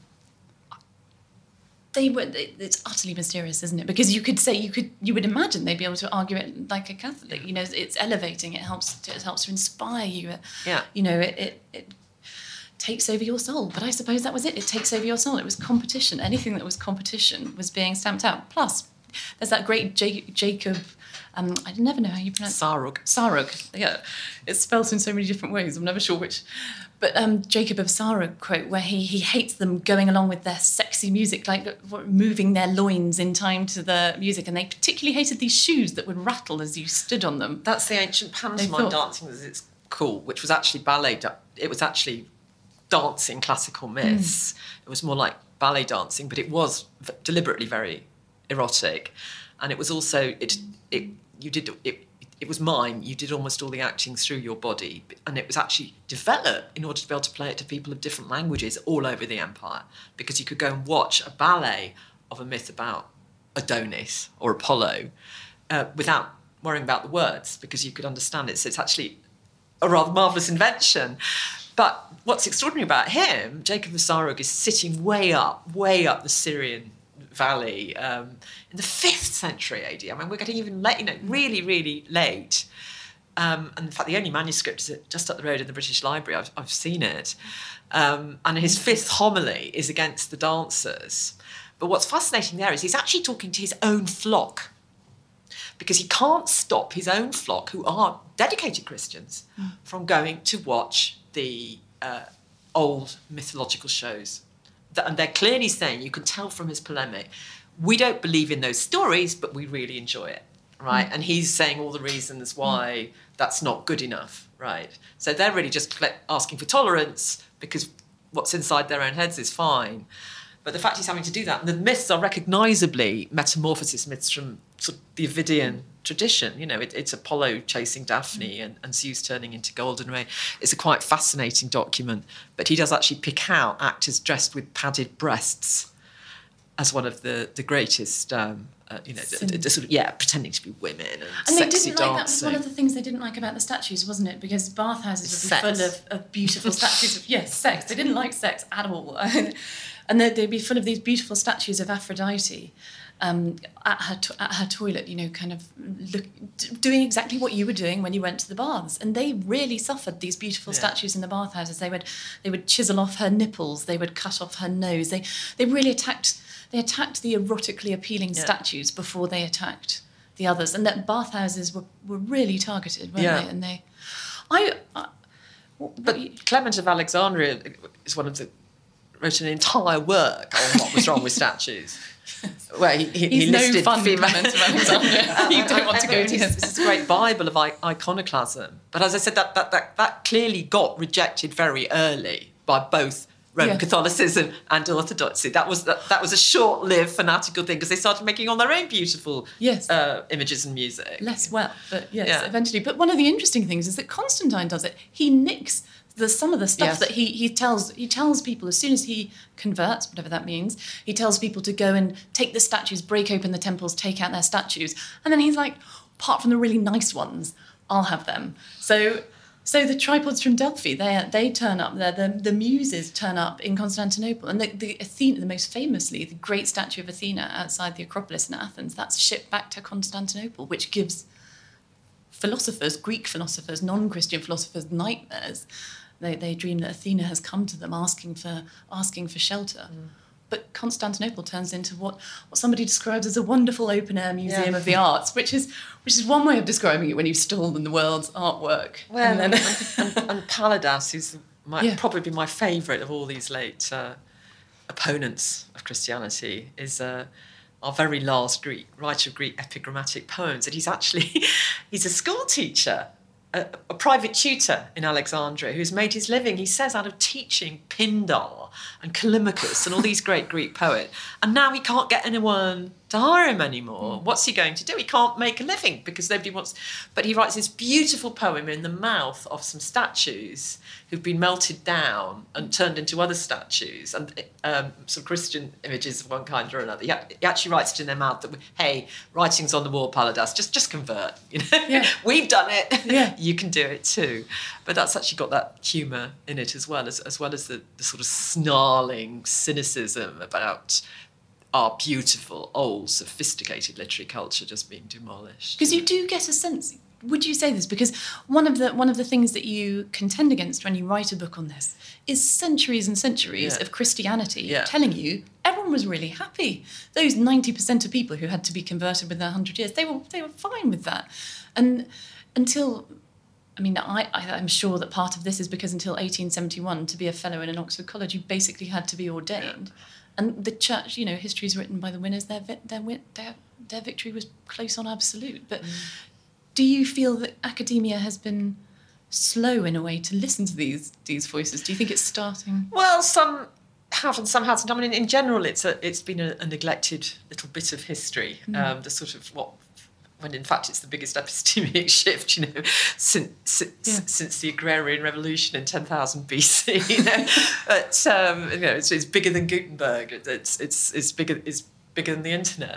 They were. It's utterly mysterious, isn't it? Because you could say you could you would imagine they'd be able to argue it like a Catholic. You know, it's elevating. It helps. To, it helps to inspire you. It, yeah. You know, it, it it takes over your soul. But I suppose that was it. It takes over your soul. It was competition. Anything that was competition was being stamped out. Plus, there's that great J- Jacob. Um, I never know how you pronounce it. Sarug. Sarug. Yeah, it's spelled in so many different ways. I'm never sure which. But um, Jacob of Sarug quote, where he he hates them going along with their sexy music, like moving their loins in time to the music, and they particularly hated these shoes that would rattle as you stood on them. That's the ancient pantomime thought, dancing, as it's called, which was actually ballet. It was actually dancing classical myths. Mm. It was more like ballet dancing, but it was deliberately very erotic, and it was also it it you did it. It was mime. You did almost all the acting through your body, and it was actually developed in order to be able to play it to people of different languages all over the empire, because you could go and watch a ballet of a myth about Adonis or Apollo uh, without worrying about the words, because you could understand it. So it's actually a rather marvellous invention. But what's extraordinary about him, Jacob of Sarug, is sitting way up, way up the Syrian Valley um, in the fifth century A D. I mean, we're getting even late, you know, really, really late. Um, and in fact, the only manuscript is just up the road in the British Library. I've, I've seen it. Um, and his fifth homily is against the dancers. But what's fascinating there is he's actually talking to his own flock, because he can't stop his own flock, who are dedicated Christians, mm. from going to watch the uh, old mythological shows. And they're clearly saying, you can tell from his polemic, we don't believe in those stories, but we really enjoy it, right? Mm. And he's saying all the reasons why mm. that's not good enough, right? So they're really just asking for tolerance, because what's inside their own heads is fine. But the fact he's having to do that, and the myths are recognisably metamorphosis myths from sort of the Ovidian tradition. You know, it, it's Apollo chasing Daphne and, and Zeus turning into golden rain. It's a quite fascinating document. But he does actually pick out actors dressed with padded breasts as one of the, the greatest, um, uh, you know, the, the, the sort of, yeah, pretending to be women and, and sexy they didn't dancing. Like that was one of the things they didn't like about the statues, wasn't it? Because bathhouses would be Sex. full of, of beautiful statues of, yes, sex. They didn't like sex at all. And they'd, they'd be full of these beautiful statues of Aphrodite um, at her to- at her toilet, you know, kind of look, doing exactly what you were doing when you went to the baths. And they really suffered, these beautiful yeah. statues in the bathhouses. They would they would chisel off her nipples. They would cut off her nose. They they really attacked they attacked the erotically appealing yeah. statues before they attacked the others. And that bathhouses were, were really targeted, weren't yeah. they? And they, I. I what, but you, Clement of Alexandria is one of the. wrote an entire work on what was wrong with statues. Where he, he, He's he listed no fun female... Clement of Alexandria. You don't want to go to his. This is a great Bible of I- iconoclasm. But as I said, that, that, that, that clearly got rejected very early by both Roman yeah. Catholicism and Orthodoxy. That was that, that was a short-lived fanatical thing, because they started making all their own beautiful yes. uh, images and music. Less well, but yes, yeah. eventually. But one of the interesting things is that Constantine does it. He nicks the some of the stuff Yes. that he he tells he tells people as soon as he converts, whatever that means, he tells people to go and take the statues, break open the temples, take out their statues, and then he's like, apart from the really nice ones, I'll have them. So so the tripods from Delphi, they they turn up there. The the muses turn up in Constantinople, and the the Athena, the most famously, the great statue of Athena outside the Acropolis in Athens, that's shipped back to Constantinople, which gives philosophers, Greek philosophers, non-Christian philosophers, nightmares. They they dream that Athena has come to them asking for asking for shelter. Mm. But Constantinople turns into what, what somebody describes as a wonderful open-air museum yeah. of the arts, which is which is one way of describing it when you've stolen the world's artwork. Well, and, then... and, and, and Paladas, who's my, yeah. probably my favourite of all these late uh, opponents of Christianity, is uh, our very last Greek writer of Greek epigrammatic poems. And he's actually he's a school teacher. A, a private tutor in Alexandria who's made his living, he says, out of teaching Pindar and Callimachus and all these great Greek poets. And now he can't get anyone to hire him anymore. Mm. What's he going to do? He can't make a living because nobody wants... But he writes this beautiful poem in the mouth of some statues who've been melted down and turned into other statues and um, some Christian images of one kind or another. He, he actually writes it in their mouth that, hey, writing's on the wall, Paladas, just just convert. You know, yeah. We've done it. Yeah. You can do it too. But that's actually got that humour in it as well, as, as well as the, the sort of snarling cynicism about our beautiful, old, sophisticated literary culture just being demolished. Because you do get a sense... Would you say this? Because one of the one of the things that you contend against when you write a book on this is centuries and centuries yeah. of Christianity yeah. telling you everyone was really happy. Those ninety percent of people who had to be converted within one hundred years, they were they were fine with that. And until, I mean, I, I, I'm sure that part of this is because until eighteen seventy-one, to be a fellow in an Oxford college, you basically had to be ordained. Yeah. And the church, you know, history is written by the winners. Their their their, their victory was close on absolute. But... Mm. Do you feel that academia has been slow in a way to listen to these these voices? Do you think it's starting? Well, some have and some hasn't. I mean, in general, it's a it's been a, a neglected little bit of history. Mm. Um, the sort of what, when in fact it's the biggest epistemic shift, you know, since since, yeah. since the agrarian revolution in ten thousand B C. You know, but um, you know, it's, it's bigger than Gutenberg. It's it's it's bigger it's bigger than the internet.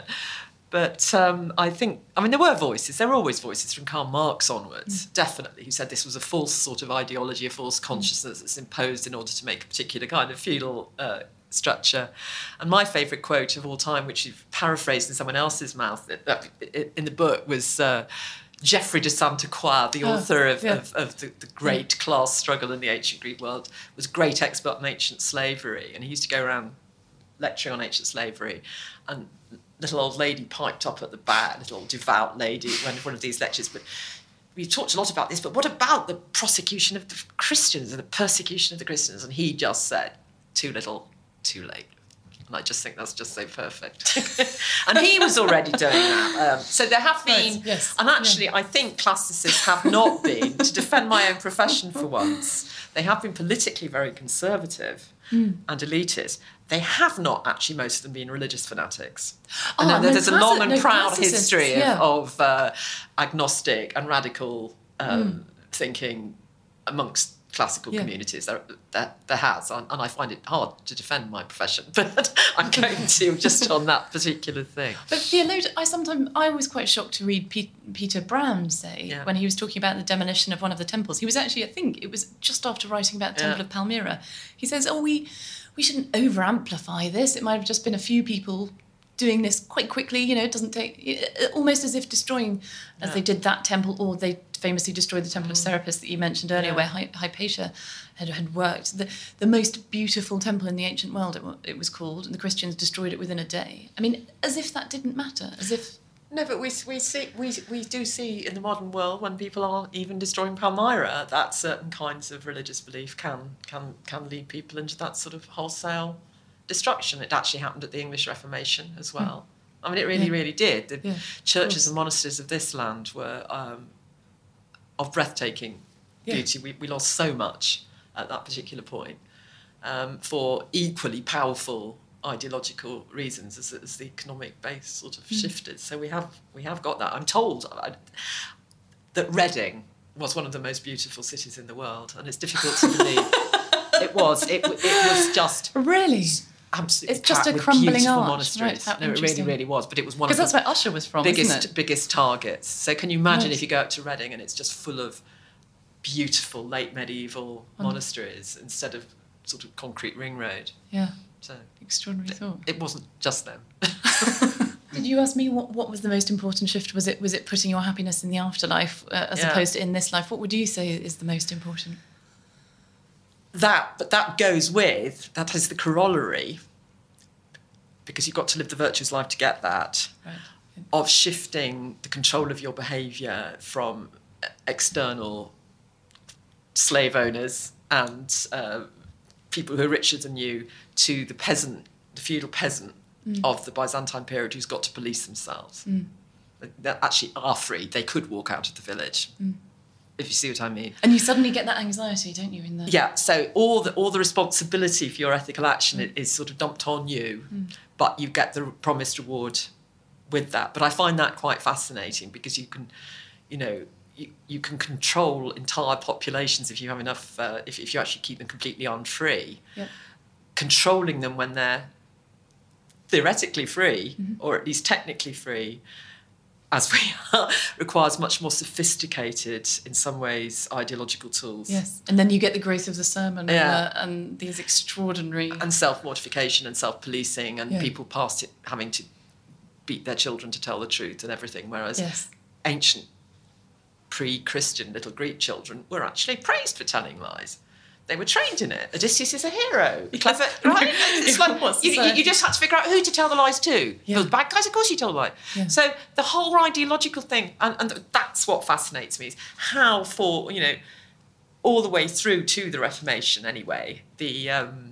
But um, I think, I mean, there were voices. There were always voices from Karl Marx onwards, mm. definitely, who said this was a false sort of ideology, a false consciousness that's imposed in order to make a particular kind of feudal uh, structure. And my favourite quote of all time, which you've paraphrased in someone else's mouth uh, in the book, was uh, Geoffrey de Sainte-Croix, the author oh, of, yeah. of, of the, the great yeah. class struggle in the ancient Greek world, was a great expert on ancient slavery. And he used to go around lecturing on ancient slavery, and little old lady piped up at the back, little devout lady, when one of these lectures, but we talked a lot about this, but what about the prosecution of the Christians and the persecution of the Christians? And he just said, too little, too late. And I just think that's just so perfect. And he was already doing that. Um, so there have been, right, yes, and actually yeah. I think classicists have not been, to defend my own profession for once, they have been politically very conservative mm. and elitist. They have not actually, most of them, been religious fanatics. Oh, and no, there's a long and no, proud history of, yeah. of uh, agnostic and radical um, mm. thinking amongst classical yeah. communities. There, there, there has, and, and I find it hard to defend my profession, but I'm going to just on that particular thing. But theologian, I sometimes, I was quite shocked to read P- Peter Brown say, yeah. when he was talking about the demolition of one of the temples. He was actually, I think, it was just after writing about the Temple yeah. of Palmyra. He says, oh, we... we shouldn't over-amplify this. It might have just been a few people doing this quite quickly. You know, it doesn't take... almost as if destroying, as yeah. they did that temple, or they famously destroyed the Temple mm. of Serapis that you mentioned earlier, yeah. where Hy- Hypatia had, had worked. The, the most beautiful temple in the ancient world, it, it was called, and the Christians destroyed it within a day. I mean, as if that didn't matter, as if... No, but we we see we we do see in the modern world, when people are even destroying Palmyra, that certain kinds of religious belief can can can lead people into that sort of wholesale destruction. It actually happened at the English Reformation as well. Mm. I mean, it really, yeah. really did. The yeah, churches and monasteries of this land were um, of breathtaking yeah. beauty. We we lost so much at that particular point um, for equally powerful ideological reasons as, as the economic base sort of mm. shifted. So we have we have got that. I'm told I, that Reading, was one of the most beautiful cities in the world, and it's difficult to believe. It was. It, it was just really absolutely. It's just a with crumbling beautiful arch. monasteries. Right, no, it really, really was. But it was one because of that's where Usher was from, biggest, isn't it? biggest targets. So can you imagine Right. if you go up to Reading and it's just full of beautiful late medieval Mm. monasteries instead of sort of concrete ring road? Yeah. So extraordinary thought. It wasn't just them. Did you ask me what, what was the most important shift? Was it was it putting your happiness in the afterlife uh, as Yeah. opposed to in this life? What would you say is the most important? That, but that goes with, that is the corollary, because you've got to live the virtuous life to get that, Right. of shifting the control of your behaviour from external slave owners and uh, people who are richer than you to the peasant, the feudal peasant Mm. of the Byzantine period who's got to police themselves. Mm. They actually are free. They could walk out of the village, Mm. if you see what I mean. And you suddenly get that anxiety, don't you? In the Yeah, so all the all the responsibility for your ethical action Mm. is sort of dumped on you, Mm. but you get the promised reward with that. But I find that quite fascinating because you can, you know, you, you can control entire populations if you have enough, uh, if, if you actually keep them completely unfree. Yep. Controlling them when they're theoretically free, Mm-hmm. or at least technically free, as we are, requires much more sophisticated, in some ways, ideological tools. Yes, and then you get the growth of the sermon Yeah. and, uh, and these extraordinary And self-mortification and self-policing and Yeah. people past it having to beat their children to tell the truth and everything, whereas Yes. ancient pre-Christian little Greek children were actually praised for telling lies. They were trained in it. Odysseus is a hero. Clever, right? It's like What's you, to say? you just had to figure out who to tell the lies to. Yeah. The bad guys, of course you tell the lie. Yeah. So the whole ideological thing, and, and that's what fascinates me, is how for, you know, all the way through to the Reformation anyway, the um,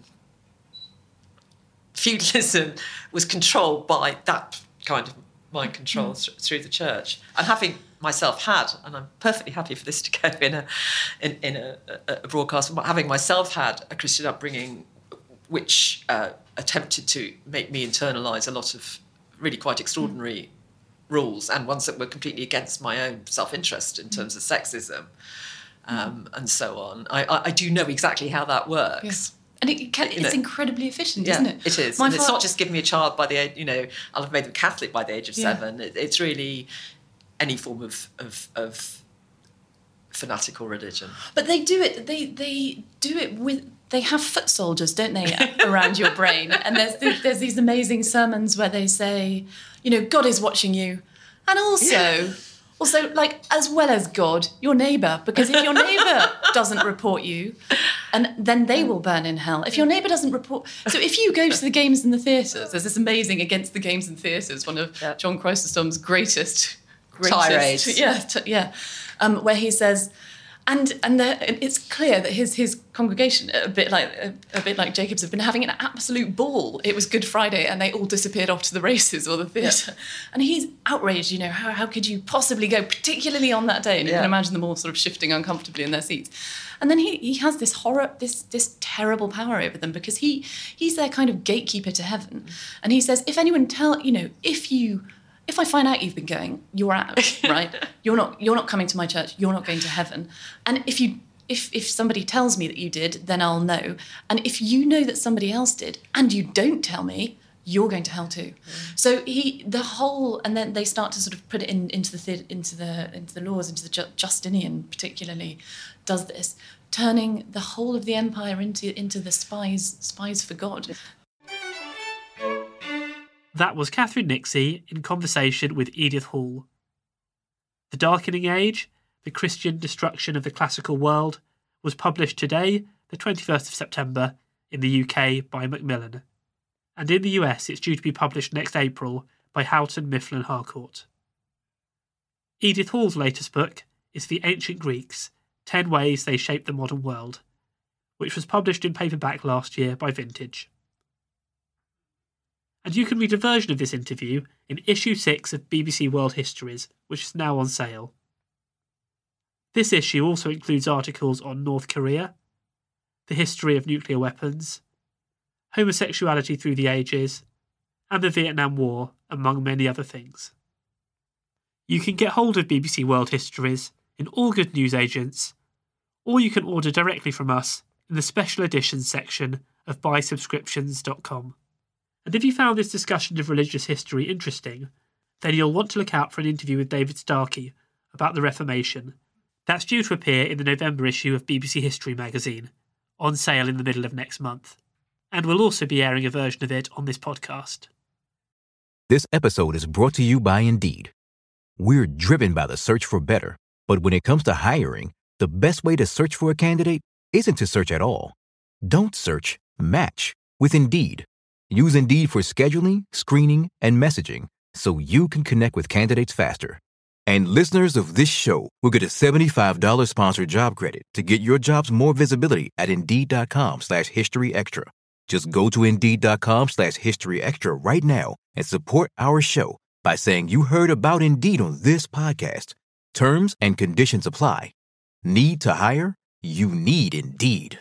feudalism was controlled by that kind of mind control Mm. th- through the church. And having myself had, and I'm perfectly happy for this to go in a in, in a, a, a broadcast, but having myself had a Christian upbringing which uh, attempted to make me internalise a lot of really quite extraordinary rules, and ones that were completely against my own self-interest in terms of sexism um, and so on. I, I, I do know exactly how that works. Yes. And it can, You it's know. incredibly efficient, Yeah, isn't it? it is. My And it's fa- not just giving me a child by the age, you know, I'll have made them Catholic by the age of Yeah. seven. It, it's really any form of, of, of fanatical religion. But they do it. They they do it with. They have foot soldiers, don't they, around your brain? And there's th- there's these amazing sermons where they say, you know, God is watching you, and also. Yeah. Also, like, as well as God, your neighbour. Because if your neighbour doesn't report you, and then they will burn in hell. If your neighbour doesn't report... So if you go to the games in the theatres, there's this amazing Against the Games in Theatres, one of Yeah. John Chrysostom's greatest... greatest Tirades. Yeah, t- yeah. Um, where he says... And and the, it's clear that his his congregation, a bit like a, a bit like Jacob's, have been having an absolute ball. It was Good Friday, and they all disappeared off to the races or the theatre. Yeah. And he's outraged. You know, how how could you possibly go, particularly on that day? And you Yeah. can imagine them all sort of shifting uncomfortably in their seats. And then he he has this horror, this this terrible power over them, because he he's their kind of gatekeeper to heaven. And he says, if anyone tell you know, if you. If I find out you've been going, you're out, right? You're not you're not coming to my church, you're not going to heaven. And if you if if somebody tells me that you did, then I'll know. And if you know that somebody else did and you don't tell me, you're going to hell too. Mm. So he the whole and then they start to sort of put it in into the into the into the laws, into the Ju- Justinian particularly does this, turning the whole of the empire into into the spies spies for God. That was Catherine Nixey in conversation with Edith Hall. The Darkening Age, The Christian Destruction of the Classical World, was published today, the twenty-first of September, in the U K by Macmillan. And in the U S it's due to be published next April by Houghton Mifflin Harcourt. Edith Hall's latest book is The Ancient Greeks, Ten Ways They Shaped the Modern World, which was published in paperback last year by Vintage. And you can read a version of this interview in issue six of B B C World Histories, which is now on sale. This issue also includes articles on North Korea, the history of nuclear weapons, homosexuality through the ages, and the Vietnam War, among many other things. You can get hold of B B C World Histories in all good newsagents, or you can order directly from us in the special editions section of buy subscriptions dot com. And if you found this discussion of religious history interesting, then you'll want to look out for an interview with David Starkey about the Reformation. That's due to appear in the November issue of B B C History magazine, on sale in the middle of next month. And we'll also be airing a version of it on this podcast. This episode is brought to you by Indeed. We're driven by the search for better, but when it comes to hiring, the best way to search for a candidate isn't to search at all. Don't search, match with Indeed. Use Indeed for scheduling, screening, and messaging so you can connect with candidates faster. And listeners of this show will get a seventy-five dollars sponsored job credit to get your jobs more visibility at Indeed.com slash History Extra. Just go to Indeed.com slash History Extra right now and support our show by saying you heard about Indeed on this podcast. Terms and conditions apply. Need to hire? You need Indeed.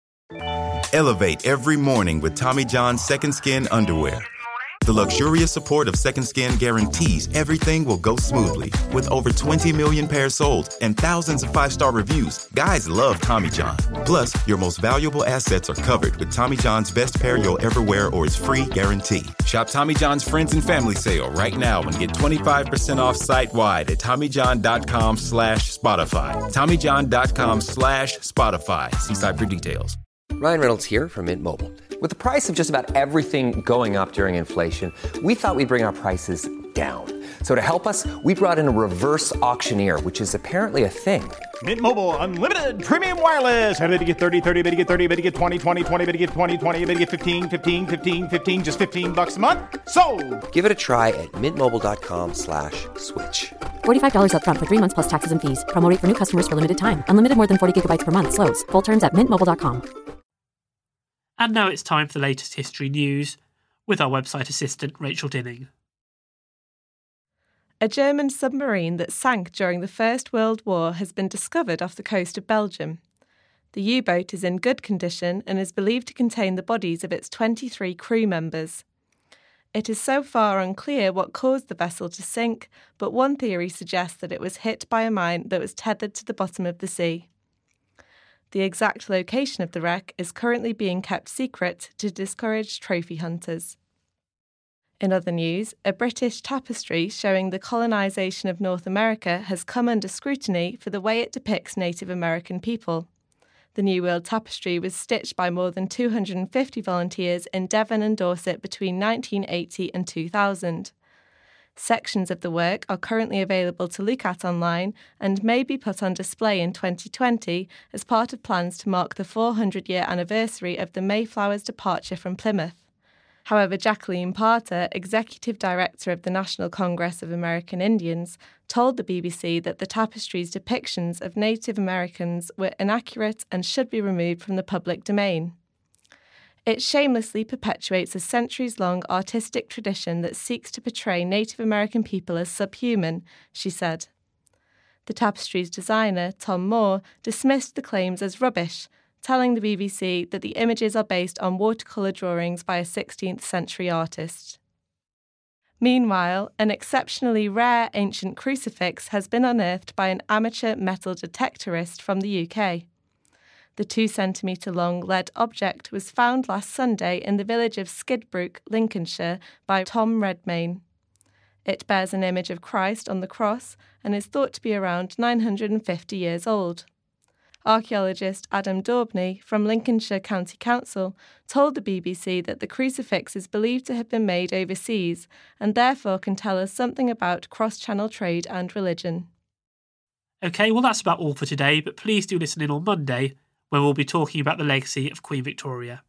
Elevate every morning with Tommy John's Second Skin underwear. The luxurious support of Second Skin guarantees everything will go smoothly. With over twenty million pairs sold and thousands of five-star reviews, guys love Tommy John. Plus, your most valuable assets are covered with Tommy John's best pair you'll ever wear or its free guarantee. Shop Tommy John's Friends and Family Sale right now and get twenty-five percent off site-wide at TommyJohn.com slash Spotify. TommyJohn.com slash Spotify. See site for details. Ryan Reynolds here from Mint Mobile. With the price of just about everything going up during inflation, we thought we'd bring our prices down. So to help us, we brought in a reverse auctioneer, which is apparently a thing. Mint Mobile Unlimited Premium Wireless. How to get thirty, thirty, how to get thirty, how to get twenty, twenty, twenty, how to get twenty, twenty, how to get fifteen, fifteen, fifteen, fifteen, just fifteen bucks a month? Sold! Give it a try at mintmobile.com slash switch. forty-five dollars up front for three months plus taxes and fees. Promo rate for new customers for limited time. Unlimited more than forty gigabytes per month. Slows full terms at mint mobile dot com. And now it's time for the latest history news, with our website assistant Rachel Dinning. A German submarine that sank during the First World War has been discovered off the coast of Belgium. The U-boat is in good condition and is believed to contain the bodies of its twenty-three crew members. It is so far unclear what caused the vessel to sink, but one theory suggests that it was hit by a mine that was tethered to the bottom of the sea. The exact location of the wreck is currently being kept secret to discourage trophy hunters. In other news, a British tapestry showing the colonisation of North America has come under scrutiny for the way it depicts Native American people. The New World Tapestry was stitched by more than two hundred fifty volunteers in Devon and Dorset between nineteen eighty and two thousand. Sections of the work are currently available to look at online and may be put on display in twenty twenty as part of plans to mark the four hundred year anniversary of the Mayflower's departure from Plymouth. However, Jacqueline Parter, Executive Director of the National Congress of American Indians, told the B B C that the tapestry's depictions of Native Americans were inaccurate and should be removed from the public domain. It shamelessly perpetuates a centuries-long artistic tradition that seeks to portray Native American people as subhuman, she said. The tapestry's designer, Tom Moore, dismissed the claims as rubbish, telling the B B C that the images are based on watercolour drawings by a sixteenth century artist. Meanwhile, an exceptionally rare ancient crucifix has been unearthed by an amateur metal detectorist from the U K. The two centimetre long lead object was found last Sunday in the village of Skidbrook, Lincolnshire, by Tom Redmayne. It bears an image of Christ on the cross and is thought to be around nine hundred fifty years old. Archaeologist Adam Daubney from Lincolnshire County Council told the B B C that the crucifix is believed to have been made overseas and therefore can tell us something about cross-channel trade and religion. OK, well that's about all for today, but please do listen in on Monday, when we'll be talking about the legacy of Queen Victoria.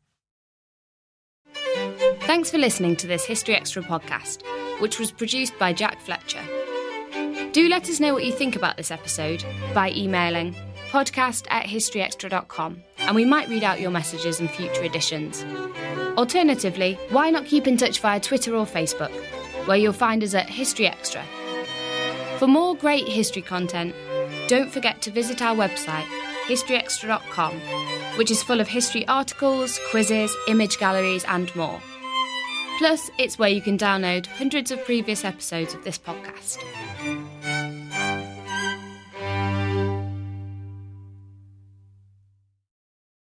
Thanks for listening to this History Extra podcast, which was produced by Jack Fletcher. Do let us know what you think about this episode by emailing podcast at historyextra dot com, and we might read out your messages in future editions. Alternatively, why not keep in touch via Twitter or Facebook, where you'll find us at History Extra. For more great history content, don't forget to visit our website, history extra dot com, which is full of history articles, quizzes, image galleries and more. Plus, it's where you can download hundreds of previous episodes of this podcast.